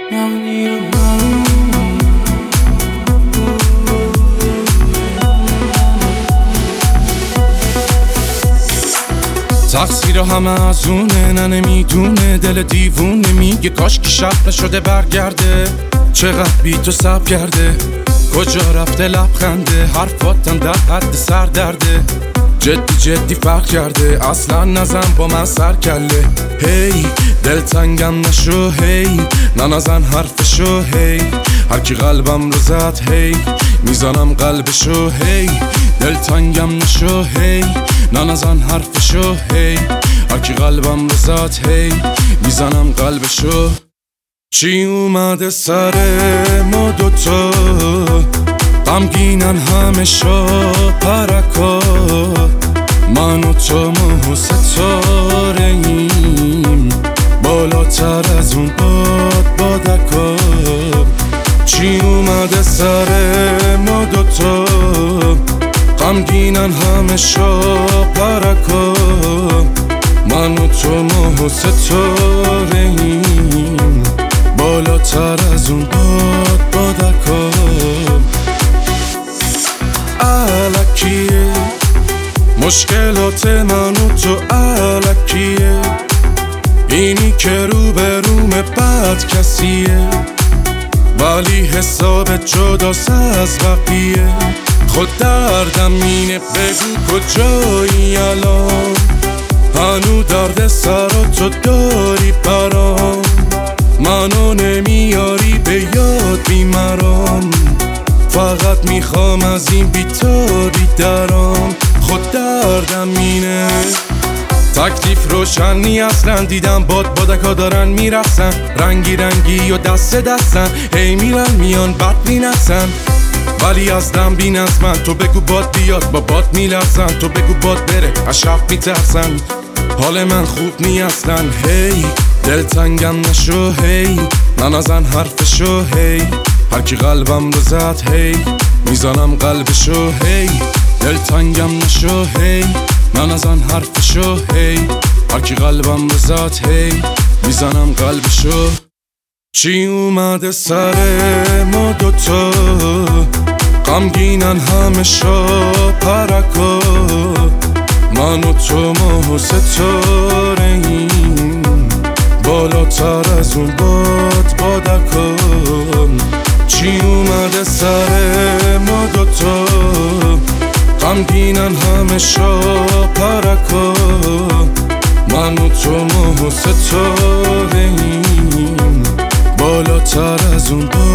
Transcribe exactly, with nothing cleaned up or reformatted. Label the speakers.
Speaker 1: تقصیر همه از اونه، نه نمیدونه، دل دیوونه میگه کاش که شب نشده برگرده. چقدر بی تو سب کرده، کجا رفته لبخنده، حرفاتم در حد سر درده. جدی جدی فرق کرده، اصلا نزن با من سر کله. هی دل تنگم نشو، هی نه نزن حرفشو، هی هر کی قلبم رو زد، هی میزنم قلبشو. هی دل تنگم نشو، هی نه نزن حرفشو، هی هر کی قلبم رو زد، هی میزنم قلبشو. چی اومده سر ما دوتا، غمگینن همه شا پرکا، من و تو ماه ستاره ایم، بالاتر از اون باد بادکا. چی اومده سر ما دوتا، غمگینن همه شا پرکا، من و تو ماه ستاره ایم، بالاتر از اون باد بادکا. الکیه مشکلات من و تو، الکیه اینی که رو به روم بد کسیه، ولی حساب جداست از بقیه. خود دردم اینه، بگو کجایی الان، هنو درد سراتو داری برام، منو نمیاری به یاد بیمرام، فقط میخوام از این بیتابی درام. خود دردم اینه، تکلیف روشنی اصلا، دیدم باد بادکا دارن میرخصن، رنگی رنگی و دست دستن، هی میرن میان بد مینفسن، ولی از دم بین از من. تو بگو باد بیاد با باد میلرزن، تو بگو باد بره از شب میترسن، حال من خوب نی اصلا. هی دل تنگم نشو، هی نه نزن حرفشو، هی هر کی قلبم رو زد، هی میزنم قلبشو. هی دل تنگم نشو، هی نه نزن حرفشو، هی هر کی قلبم رو زد، هی میزنم قلبشو. چی اومده سر ما دوتا، غمگینن همه شا پرکا، من و تو ماه ستاره ایم، بالاتر از اون باد بادکا. چی اومده سر ما دوتا، غمگینن همه شا پرکا، من و تو ماه ستاره ایم، بالاتر از اون باد